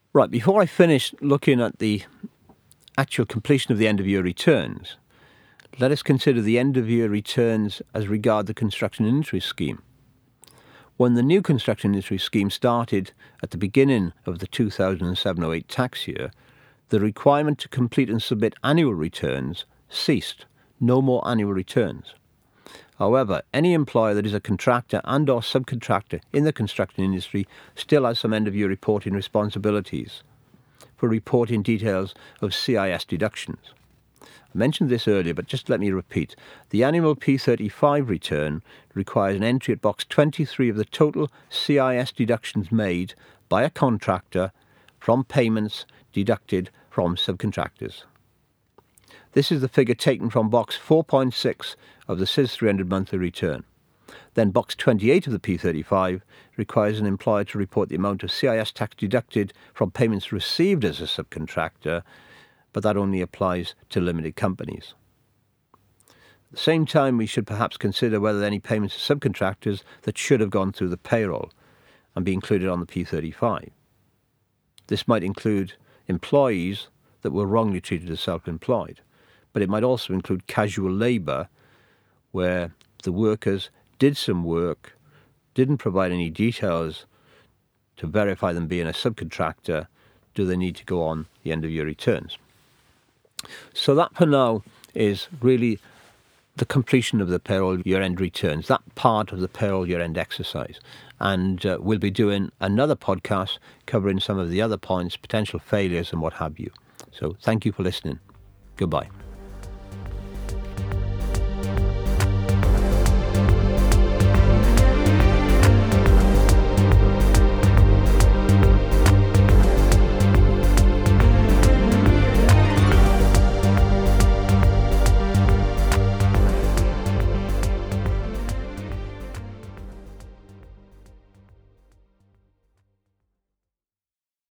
Right, before I finish looking at the actual completion of the end-of-year returns, let us consider the end-of-year returns as regard the construction industry scheme. When the new construction industry scheme started at the beginning of the 2007-08 tax year, the requirement to complete and submit annual returns ceased. No more annual returns. However, any employer that is a contractor and or subcontractor in the construction industry still has some end-of-year reporting responsibilities for reporting details of CIS deductions. I mentioned this earlier, but just let me repeat. The annual P35 return requires an entry at box 23 of the total CIS deductions made by a contractor from payments deducted from subcontractors. This is the figure taken from box 4.6 of the CIS 300 monthly return. Then box 28 of the P35 requires an employer to report the amount of CIS tax deducted from payments received as a subcontractor, but that only applies to limited companies. At the same time, we should perhaps consider whether any payments to subcontractors that should have gone through the payroll and be included on the P35. This might include employees that were wrongly treated as self-employed, but it might also include casual labour where the workers did some work, didn't provide any details to verify them being a subcontractor. Do they need to go on the end-of-year returns? So that for now is really the completion of the payroll year-end returns, that part of the payroll year-end exercise. And we'll be doing another podcast covering some of the other points, potential failures and what have you. So thank you for listening. Goodbye.